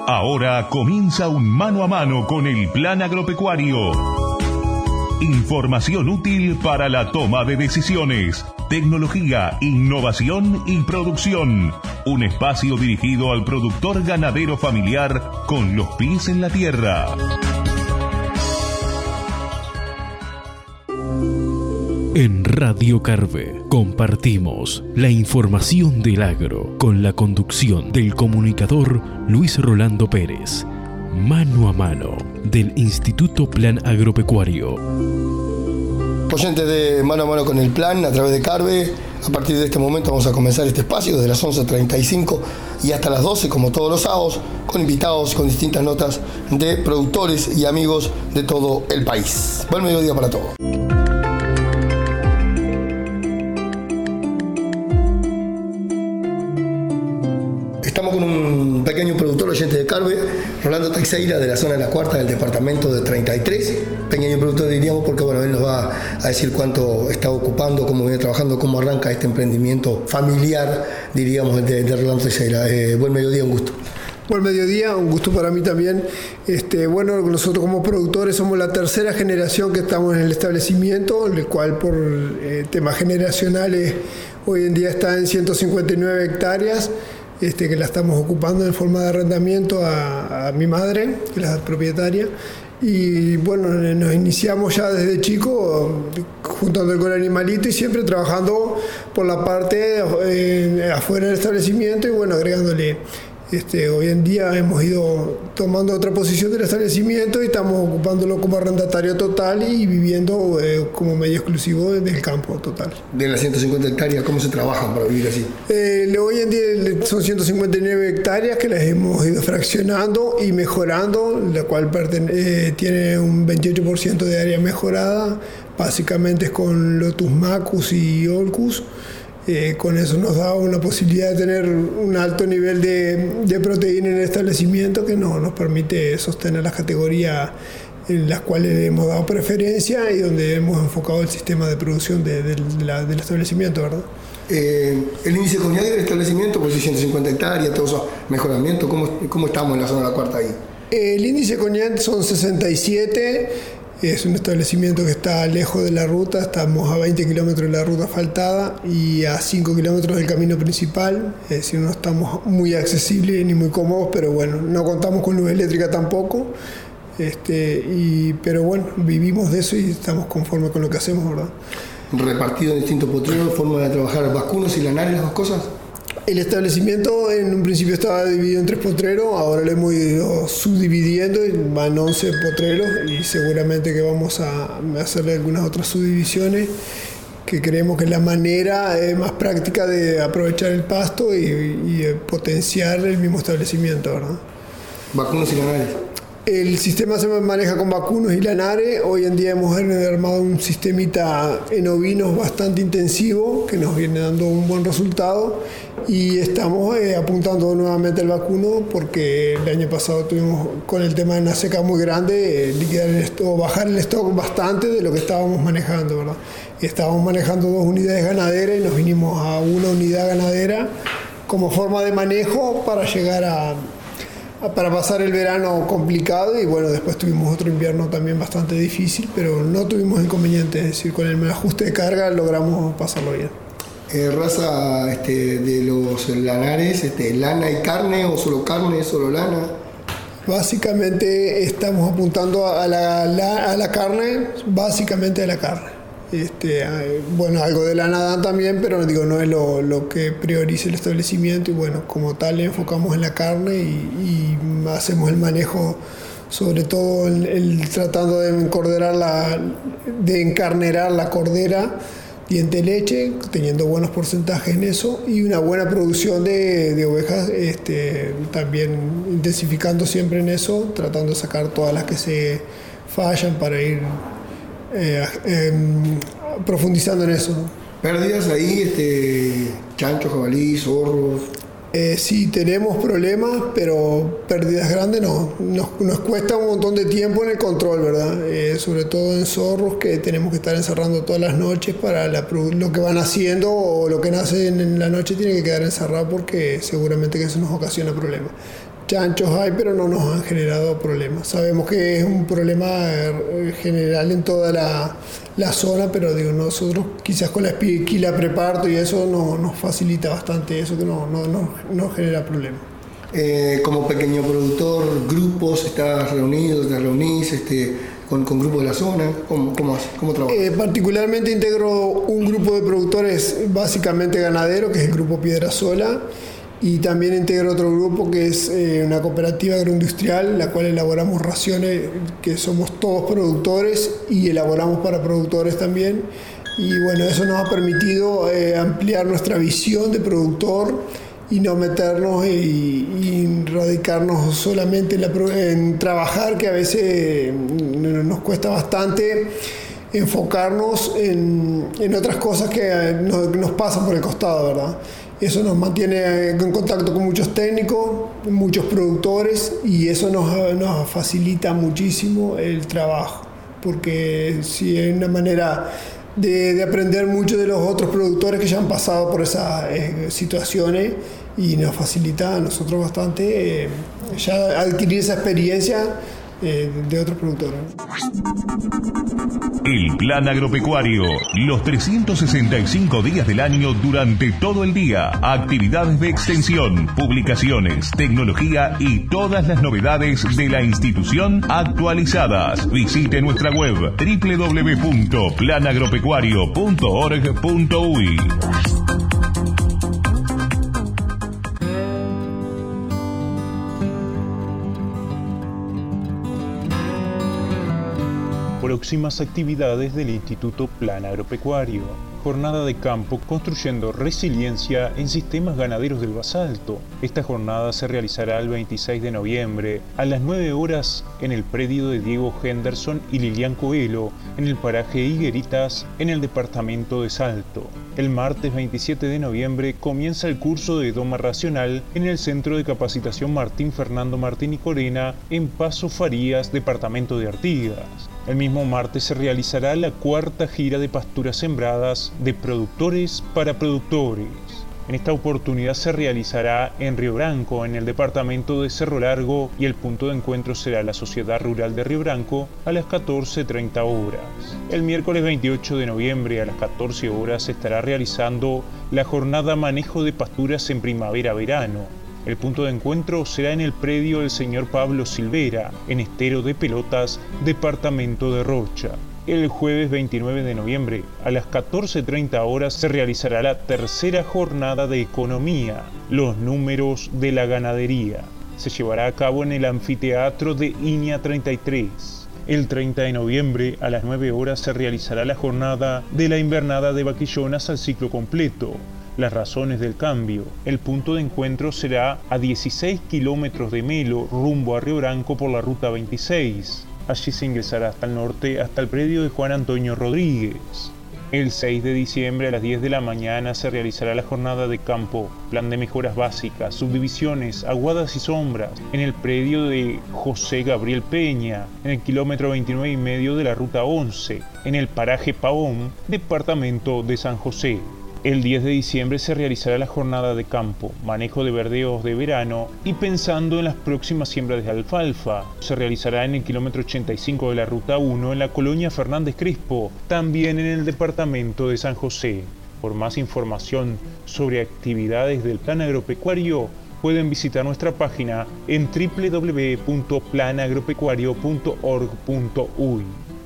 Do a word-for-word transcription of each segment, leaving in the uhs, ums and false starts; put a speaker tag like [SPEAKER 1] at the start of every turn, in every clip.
[SPEAKER 1] Ahora comienza un mano a mano con el Plan Agropecuario. Información útil para la toma de decisiones. Tecnología, innovación y producción. Un espacio dirigido al productor ganadero familiar con los pies en la tierra.
[SPEAKER 2] En Radio Carve compartimos la información del agro con la conducción del comunicador Luis Rolando Pérez. Mano a mano del Instituto Plan Agropecuario.
[SPEAKER 3] Oyentes de Mano a Mano con el Plan a través de Carve, a partir de este momento vamos a comenzar este espacio desde las once treinta y cinco y hasta las doce, como todos los sábados, con invitados, con distintas notas de productores y amigos de todo el país. Buen mediodía para todos. Estamos con un pequeño productor oyente de Carve, Rolando Teixeira, de la zona de La Cuarta, del departamento de treinta y tres. Pequeño productor diríamos porque bueno, él nos va a decir cuánto está ocupando, cómo viene trabajando, cómo arranca este emprendimiento familiar, diríamos, de, de Rolando Teixeira. Eh, buen mediodía, un gusto.
[SPEAKER 4] Buen mediodía, un gusto para mí también. Este, bueno, nosotros como productores somos la tercera generación que estamos en el establecimiento, el cual por eh, temas generacionales hoy en día está en ciento cincuenta y nueve hectáreas. Este, que la estamos ocupando en forma de arrendamiento a, a mi madre, que es la propietaria. Y bueno, nos iniciamos ya desde chico juntando con el animalito y siempre trabajando por la parte eh, afuera del establecimiento y bueno, agregándole. Este, hoy en día hemos ido tomando otra posición del establecimiento y estamos ocupándolo como arrendatario total y viviendo eh, como medio exclusivo del campo total.
[SPEAKER 3] De las ciento cincuenta hectáreas, ¿cómo se trabajan para vivir así?
[SPEAKER 4] Eh, hoy en día son ciento cincuenta y nueve hectáreas que las hemos ido fraccionando y mejorando, la cual pertene- eh, tiene un veintiocho por ciento de área mejorada, básicamente es con Lotus Macus y Olcus. Eh, con eso nos da una posibilidad de tener un alto nivel de, de proteína en el establecimiento que no, nos permite sostener las categorías en las cuales hemos dado preferencia y donde hemos enfocado el sistema de producción de, de la, del establecimiento, ¿verdad?
[SPEAKER 3] Eh, el índice de coñac del establecimiento, pues ciento cincuenta hectáreas, todos esos mejoramientos, ¿cómo, cómo estamos en la zona de La Cuarta ahí?
[SPEAKER 4] El índice de coñac son sesenta y siete. Es un establecimiento que está lejos de la ruta, estamos a veinte kilómetros de la ruta asfaltada y a cinco kilómetros del camino principal, es decir, no estamos muy accesibles ni muy cómodos, pero bueno, no contamos con luz eléctrica tampoco, este, y, pero bueno, vivimos de eso y estamos conformes con lo que hacemos, ¿verdad?
[SPEAKER 3] Repartido en distintos potreros, forma de trabajar vacunos y lanares, las dos cosas.
[SPEAKER 4] El establecimiento en un principio estaba dividido en tres potreros, ahora lo hemos ido subdividiendo y van once potreros y seguramente que vamos a hacerle algunas otras subdivisiones que creemos que es la manera eh, más práctica de aprovechar el pasto y, y eh, potenciar el mismo establecimiento, ¿verdad?
[SPEAKER 3] Vacunos y lanares.
[SPEAKER 4] El sistema se maneja con vacunos y lanares. Hoy en día hemos armado un sistemita en ovinos bastante intensivo que nos viene dando un buen resultado y estamos eh, apuntando nuevamente al vacuno porque el año pasado tuvimos con el tema de una seca muy grande eh, liquidar el stock, bajar el stock bastante de lo que estábamos manejando, ¿verdad? Y estábamos manejando dos unidades ganaderas y nos vinimos a una unidad ganadera como forma de manejo para llegar a para pasar el verano complicado y bueno, después tuvimos otro invierno también bastante difícil, pero no tuvimos inconvenientes, es decir, con el ajuste de carga logramos pasarlo bien.
[SPEAKER 3] Eh, raza este, de los lanares, este, lana y carne o solo carne, solo lana.
[SPEAKER 4] Básicamente estamos apuntando a la, la, a la carne, básicamente a la carne. Este, bueno, algo de lana dan también, pero digo, no es lo, lo que prioriza el establecimiento y bueno, como tal enfocamos en la carne y, y hacemos el manejo, sobre todo el, el tratando de encorderar la, de encarnerar la cordera diente leche, teniendo buenos porcentajes en eso y una buena producción de, de ovejas, este, también intensificando siempre en eso, tratando de sacar todas las que se fallan para ir Eh, eh, profundizando en eso, ¿no?
[SPEAKER 3] Pérdidas ahí, este, chancho, jabalí, zorros.
[SPEAKER 4] Eh, sí, tenemos problemas, pero pérdidas grandes no. Nos, nos cuesta un montón de tiempo en el control, ¿verdad? Eh, sobre todo en zorros que tenemos que estar encerrando todas las noches para la, lo que van haciendo o lo que nace en, en la noche tiene que quedar encerrado porque seguramente que eso nos ocasiona problemas. chanchos hay, pero no nos han generado problemas. Sabemos que es un problema general en toda la, la zona, pero digo, nosotros quizás con la espiquila preparto y eso no, nos facilita bastante eso, que no, no, no, no genera problemas.
[SPEAKER 3] Eh, como pequeño productor, grupos, ¿estás reunido, te reunís este, con, con grupos de la zona? ¿Cómo, cómo, cómo trabajas?
[SPEAKER 4] Eh, particularmente integro un grupo de productores básicamente ganadero, que es el Grupo Piedra Sola, y también integro otro grupo que es eh, una cooperativa agroindustrial, la cual elaboramos raciones, que somos todos productores y elaboramos para productores también. Y bueno, eso nos ha permitido eh, ampliar nuestra visión de productor y no meternos y, y radicarnos solamente en, la, en trabajar, que a veces nos cuesta bastante enfocarnos en, en otras cosas que nos, nos pasan por el costado, ¿verdad? Eso nos mantiene en contacto con muchos técnicos, muchos productores, y eso nos, nos facilita muchísimo el trabajo, porque si hay una manera de, de aprender mucho de los otros productores que ya han pasado por esas eh, situaciones, y nos facilita a nosotros bastante eh, ya adquirir esa experiencia eh, de otros productores.
[SPEAKER 1] El Plan Agropecuario, los trescientos sesenta y cinco días del año durante todo el día, actividades de extensión, publicaciones, tecnología y todas las novedades de la institución actualizadas. Visite nuestra web doble u doble u doble u punto plan agropecuario punto org punto uy.
[SPEAKER 5] Próximas actividades del Instituto Plan Agropecuario. Jornada de campo construyendo resiliencia en sistemas ganaderos del basalto. Esta jornada se realizará el veintiséis de noviembre a las nueve horas en el predio de Diego Henderson y Lilian Coelho, en el paraje Higueritas, en el departamento de Salto. El martes veintisiete de noviembre comienza el curso de doma racional en el Centro de Capacitación Martín Fernando Martín y Corena, en Paso Farías, departamento de Artigas. El mismo martes se realizará la cuarta gira de pasturas sembradas de productores para productores. En esta oportunidad se realizará en Río Branco, en el departamento de Cerro Largo, y el punto de encuentro será la Sociedad Rural de Río Branco a las catorce treinta horas. El miércoles veintiocho de noviembre a las catorce horas se estará realizando la jornada Manejo de Pasturas en Primavera-Verano. El punto de encuentro será en el predio del señor Pablo Silvera, en Estero de Pelotas, departamento de Rocha. El jueves veintinueve de noviembre, a las catorce treinta horas, se realizará la tercera jornada de Economía, los números de la ganadería. Se llevará a cabo en el anfiteatro de Iña treinta y tres. El treinta de noviembre, a las nueve horas, se realizará la jornada de la invernada de vaquillonas al ciclo completo. Las razones del cambio. El punto de encuentro será a dieciséis kilómetros de Melo, rumbo a Río Branco por la ruta veintiséis. Allí se ingresará hasta el norte, hasta el predio de Juan Antonio Rodríguez. El seis de diciembre a las diez de la mañana se realizará la jornada de campo, plan de mejoras básicas, subdivisiones, aguadas y sombras, en el predio de José Gabriel Peña, en el kilómetro veintinueve y medio de la ruta once, en el paraje Pavón, departamento de San José. El diez de diciembre se realizará la jornada de campo, manejo de verdeos de verano y pensando en las próximas siembras de alfalfa. Se realizará en el kilómetro ochenta y cinco de la ruta uno en la colonia Fernández Crespo, también en el departamento de San José. Por más información sobre actividades del Plan Agropecuario, pueden visitar nuestra página en doble u doble u doble u punto plan agropecuario punto org punto uy.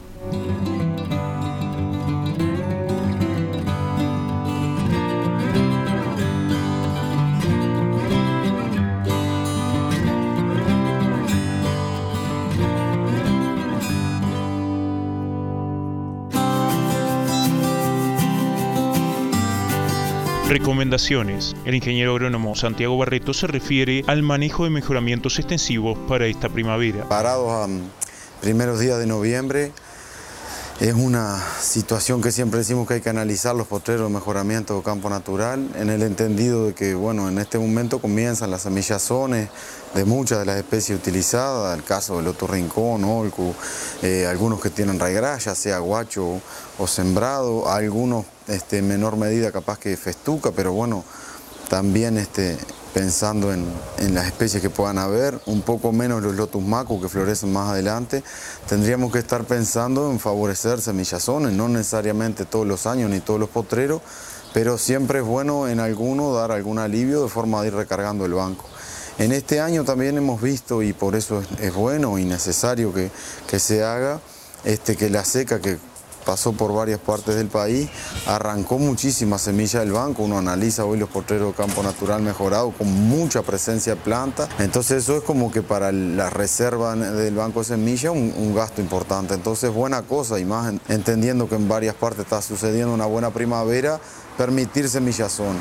[SPEAKER 5] Recomendaciones. El ingeniero agrónomo Santiago Barreto se refiere al manejo de mejoramientos extensivos para esta primavera.
[SPEAKER 6] Parados a primeros días de noviembre, es una situación que siempre decimos que hay que analizar los potreros de mejoramiento de campo natural, en el entendido de que, bueno, en este momento comienzan las semillazones de muchas de las especies utilizadas, el caso del otro rincón, olcu, eh, algunos que tienen raigras, ya sea guacho o sembrado, algunos este, en menor medida capaz que festuca, pero bueno, también este, pensando en, en las especies que puedan haber, un poco menos los Lotus Macu que florecen más adelante. Tendríamos que estar pensando en favorecer semillazones, no necesariamente todos los años ni todos los potreros, pero siempre es bueno en alguno dar algún alivio de forma de ir recargando el banco. En este año también hemos visto, y por eso es, es bueno y necesario que, que se haga, este, que la seca que pasó por varias partes del país, arrancó muchísima semilla del banco. Uno analiza hoy los potreros de campo natural mejorado con mucha presencia de planta. Entonces eso es como que para la reserva del banco de semilla un, un gasto importante. Entonces buena cosa, y más entendiendo que en varias partes está sucediendo una buena primavera, permitir semillazones.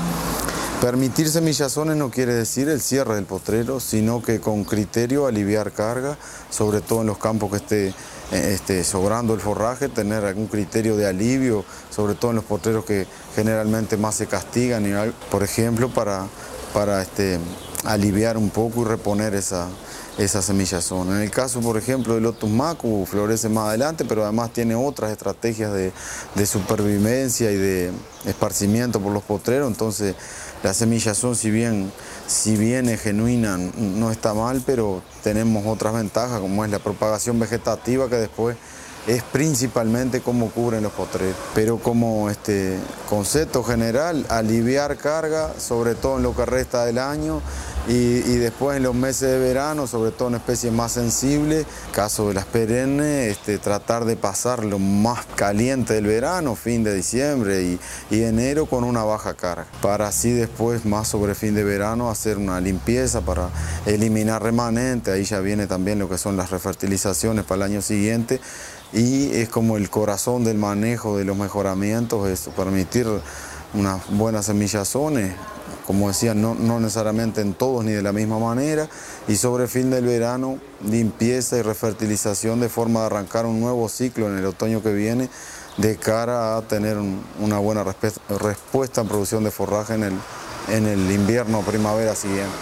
[SPEAKER 6] Permitir semillazones no quiere decir el cierre del potrero, sino que con criterio aliviar carga, sobre todo en los campos que esté Este, sobrando el forraje, tener algún criterio de alivio, sobre todo en los potreros que generalmente más se castigan, y, por ejemplo, para, para este, aliviar un poco y reponer esa, esa semillazón. En el caso, por ejemplo, del Lotus Macu, florece más adelante, pero además tiene otras estrategias de, de supervivencia y de esparcimiento por los potreros, entonces la semillazón, si bien, si bien es genuina, no está mal, pero tenemos otras ventajas, como es la propagación vegetativa, que después es principalmente cómo cubren los potreros. Pero como este concepto general, aliviar carga, sobre todo en lo que resta del año, y, y después en los meses de verano, sobre todo en especies más sensibles, caso de las perennes, este, tratar de pasar lo más caliente del verano, fin de diciembre y, y enero, con una baja carga, para así después, más sobre fin de verano, hacer una limpieza para eliminar remanentes. Ahí ya viene también lo que son las refertilizaciones para el año siguiente, y es como el corazón del manejo de los mejoramientos, es permitir unas buenas semillazones, como decía, no, no necesariamente en todos ni de la misma manera, y sobre fin del verano, limpieza y refertilización de forma de arrancar un nuevo ciclo en el otoño que viene, de cara a tener un, una buena resp respuesta en producción de forraje en el, en el invierno o primavera siguiente.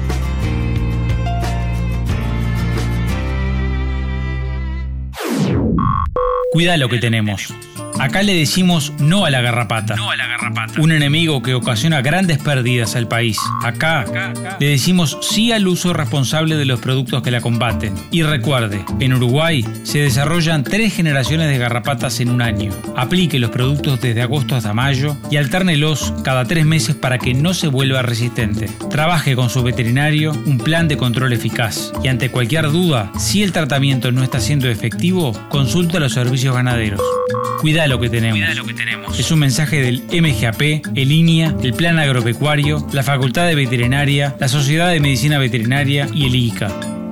[SPEAKER 7] Cuida lo que tenemos. Acá le decimos no a la garrapata. No a la garrapata. Un enemigo que ocasiona grandes pérdidas al país. Acá, acá, acá le decimos sí al uso responsable de los productos que la combaten. Y recuerde, en Uruguay se desarrollan tres generaciones de garrapatas en un año. Aplique los productos desde agosto hasta mayo y altérnelos cada tres meses para que no se vuelva resistente. Trabaje con su veterinario un plan de control eficaz. Y ante cualquier duda, si el tratamiento no está siendo efectivo, consulte a los servicios ganaderos. Cuida lo que tenemos. Cuida lo que tenemos. Es un mensaje del M G A P, el I N I A, el Plan Agropecuario, la Facultad de Veterinaria, la Sociedad de Medicina Veterinaria y el I C A.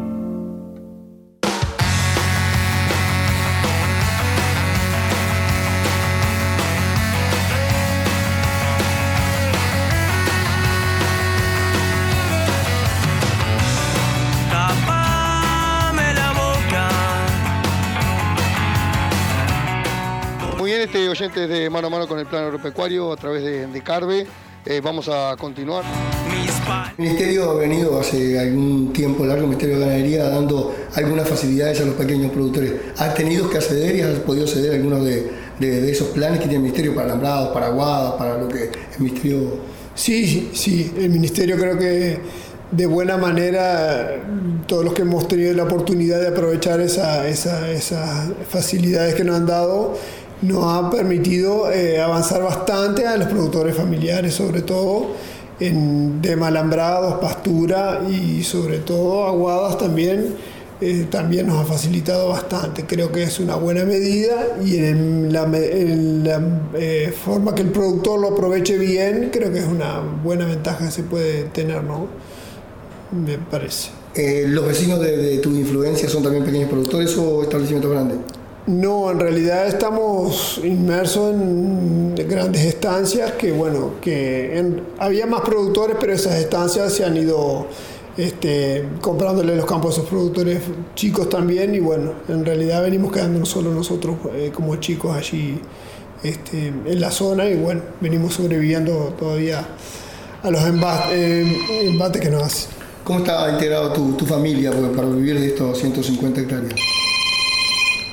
[SPEAKER 3] Oyentes de Mano a Mano con el Plan Agropecuario a través de, de Carve, eh, vamos a continuar. El Ministerio ha venido hace algún tiempo largo, el Ministerio de Ganadería, dando algunas facilidades a los pequeños productores. ¿Has tenido que acceder y has podido acceder a algunos de, de, de esos planes que tiene el Ministerio para alambrados, para aguadas, para lo que el Ministerio...?
[SPEAKER 4] Sí, sí, sí, el Ministerio creo que de buena manera, todos los que hemos tenido la oportunidad de aprovechar esa, esa, esas facilidades que nos han dado, nos ha permitido eh, avanzar bastante a los productores familiares, sobre todo en tema alambrados, pastura y sobre todo aguadas también, eh, también nos ha facilitado bastante. Creo que es una buena medida y en la, en la eh, forma que el productor lo aproveche bien, creo que es una buena ventaja que se puede tener, ¿no? Me parece.
[SPEAKER 3] Eh, ¿Los vecinos de, de tu influencia son también pequeños productores o establecimientos grandes?
[SPEAKER 4] No, en realidad estamos inmersos en grandes estancias que, bueno, que en, había más productores, pero esas estancias se han ido este, comprándole los campos a esos productores chicos también, y bueno, en realidad venimos quedándonos solo nosotros eh, como chicos allí este, en la zona, y bueno, venimos sobreviviendo todavía a los embates, eh, embates que nos hacen.
[SPEAKER 3] ¿Cómo está integrado tu, tu familia para vivir de estos ciento cincuenta hectáreas?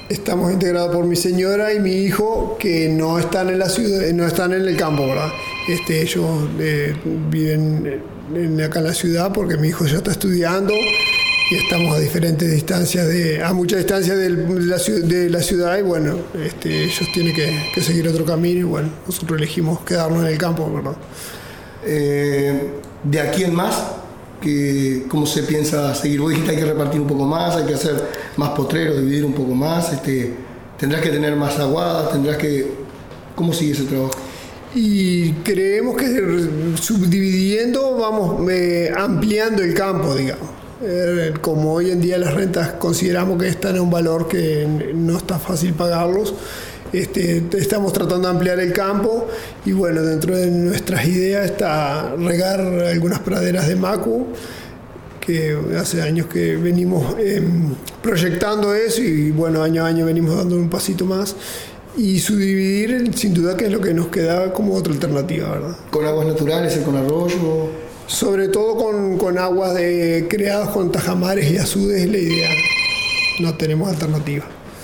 [SPEAKER 4] Estamos integrados por mi señora y mi hijo, que no están en la ciudad, no están en el campo, ¿verdad? Este, ellos eh, viven en, acá en la ciudad porque mi hijo ya está estudiando y estamos a diferentes distancias, de, a mucha distancia de la, de la ciudad, y bueno, este, ellos tienen que, que seguir otro camino y bueno, nosotros elegimos quedarnos en el campo, ¿verdad?
[SPEAKER 3] Eh, de aquí en más, que, ¿cómo se piensa seguir? Vos dijiste hay que repartir un poco más, hay que hacer más potreros, dividir un poco más, este, tendrás que tener más aguadas, tendrás que... ¿Cómo sigue ese trabajo?
[SPEAKER 4] Y creemos que subdividiendo vamos eh, ampliando el campo, digamos. Eh, como hoy en día las rentas consideramos que están a un valor que no está fácil pagarlos, Este, estamos tratando de ampliar el campo y bueno, dentro de nuestras ideas está regar algunas praderas de macu, que hace años que venimos eh, proyectando eso y bueno, año a año venimos dando un pasito más, y subdividir sin duda que es lo que nos queda como otra alternativa, ¿verdad?
[SPEAKER 3] ¿Con aguas naturales, con arroyo?
[SPEAKER 4] Sobre todo con, con aguas de, creadas con tajamares y azudes es la idea, no tenemos alternativa.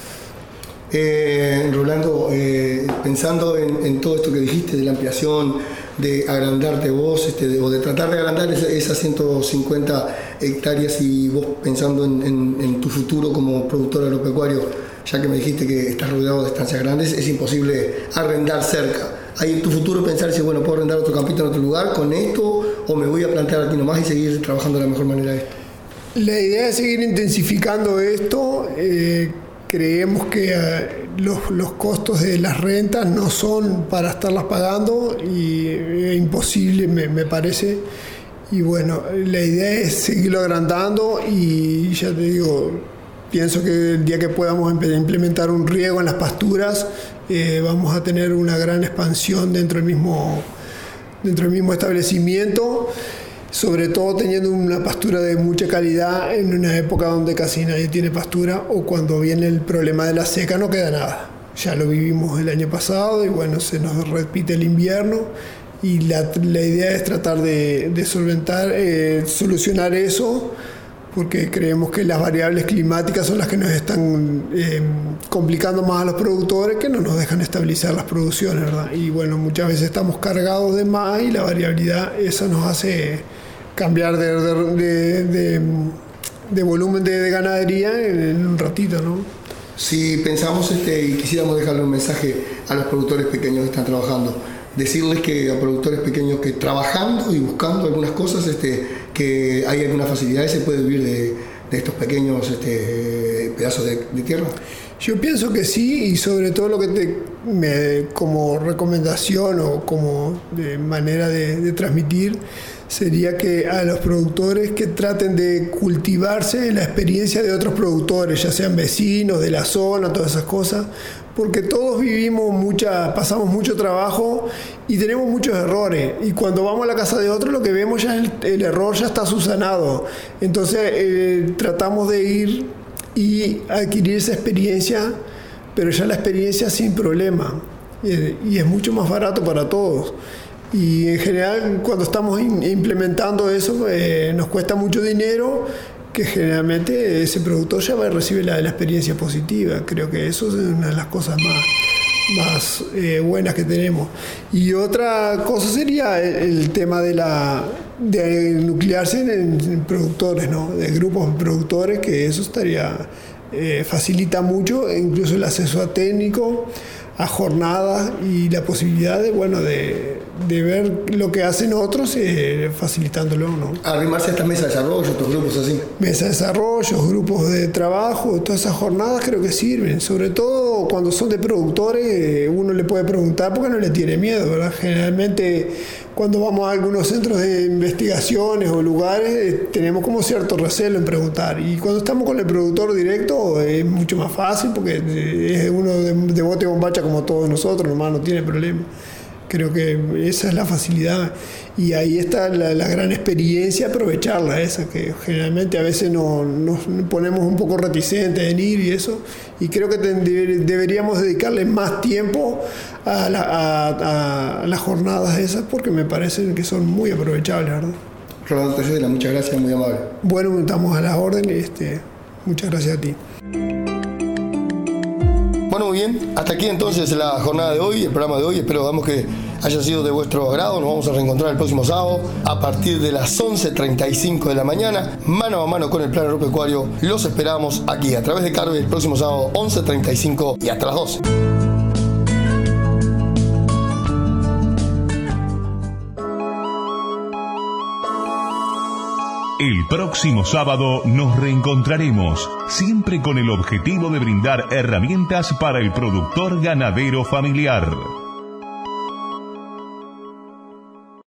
[SPEAKER 3] Eh, Rolando, eh, pensando en, en todo esto que dijiste de la ampliación, de agrandarte vos, este, de, o de tratar de agrandar esa, esas ciento cincuenta hectáreas, y vos pensando en, en, en tu futuro como productor agropecuario, ya que me dijiste que estás rodeado de estancias grandes, es imposible arrendar cerca. ¿Hay en tu futuro pensar si bueno, puedo arrendar otro campito en otro lugar con esto, o me voy a plantear aquí nomás y seguir trabajando de la mejor manera esto?
[SPEAKER 4] La idea es seguir intensificando esto. Eh, Creemos que eh, los, los costos de las rentas no son para estarlas pagando y es imposible, me, me parece. Y bueno, la idea es seguirlo agrandando y ya te digo, pienso que el día que podamos implementar un riego en las pasturas, eh, vamos a tener una gran expansión dentro del mismo, dentro del mismo establecimiento. Sobre todo teniendo una pastura de mucha calidad en una época donde casi nadie tiene pastura, o cuando viene el problema de la seca no queda nada. Ya lo vivimos el año pasado y bueno, se nos repite el invierno y la, la idea es tratar de, de solventar, eh, solucionar eso, porque creemos que las variables climáticas son las que nos están eh, complicando más a los productores, que no nos dejan estabilizar las producciones, ¿verdad? Y bueno, muchas veces estamos cargados de más y la variabilidad, eso nos hace cambiar de, de, de, de, de volumen de, de ganadería en, en un ratito, ¿no?
[SPEAKER 3] Si pensamos este, y quisiéramos dejarle un mensaje a los productores pequeños que están trabajando, decirles que a productores pequeños que trabajando y buscando algunas cosas, este, que hay alguna facilidad y se puede vivir de, de estos pequeños este, pedazos de, de tierra.
[SPEAKER 4] Yo pienso que sí, y sobre todo lo que te, me, como recomendación o como de manera de, de transmitir, sería que a los productores que traten de cultivarse la experiencia de otros productores, ya sean vecinos de la zona, todas esas cosas, porque todos vivimos mucha, pasamos mucho trabajo y tenemos muchos errores, y cuando vamos a la casa de otro lo que vemos ya es el, el error ya está subsanado. Entonces eh, tratamos de ir y adquirir esa experiencia, pero ya la experiencia sin problema, eh, y es mucho más barato para todos. Y en general cuando estamos in, implementando eso eh, nos cuesta mucho dinero, que generalmente ese productor ya va a recibir la, la experiencia positiva. Creo que eso es una de las cosas más, más eh, buenas que tenemos. Y otra cosa sería el, el tema de la de nuclearse en, en productores, ¿no? De grupos de productores, que eso estaría eh, facilita mucho, incluso el acceso a técnico, a jornadas y la posibilidad de, bueno, de, de ver lo que hacen otros, eh, facilitándolo, ¿no?
[SPEAKER 3] Arrimarse a esta mesa de desarrollo, estos grupos así.
[SPEAKER 4] Mesa de desarrollo, grupos de trabajo, todas esas jornadas creo que sirven, sobre todo cuando son de productores, uno le puede preguntar porque no le tiene miedo, ¿verdad? Generalmente cuando vamos a algunos centros de investigaciones o lugares, tenemos como cierto recelo en preguntar, y cuando estamos con el productor directo es mucho más fácil porque es uno de, de bote y bombacha como todos nosotros, nomás no tiene problema. Creo que esa es la facilidad y ahí está la, la gran experiencia, aprovecharla esa, que generalmente a veces no, nos ponemos un poco reticentes en ir y eso, y creo que ten, deberíamos dedicarle más tiempo a, la, a, a las jornadas esas, porque me parecen que son muy aprovechables, ¿verdad?
[SPEAKER 3] Rolando Tercera, muchas gracias, muy amable.
[SPEAKER 4] Bueno, estamos a las órdenes, este, muchas gracias a ti.
[SPEAKER 3] Bien, hasta aquí entonces la jornada de hoy, el programa de hoy. Espero vamos, que haya sido de vuestro agrado. Nos vamos a reencontrar el próximo sábado a partir de las once treinta y cinco de la mañana, mano a mano con el Plan Agropecuario. Los esperamos aquí a través de Carve el próximo sábado once treinta y cinco y hasta las doce.
[SPEAKER 1] El próximo sábado nos reencontraremos, siempre con el objetivo de brindar herramientas para el productor ganadero familiar.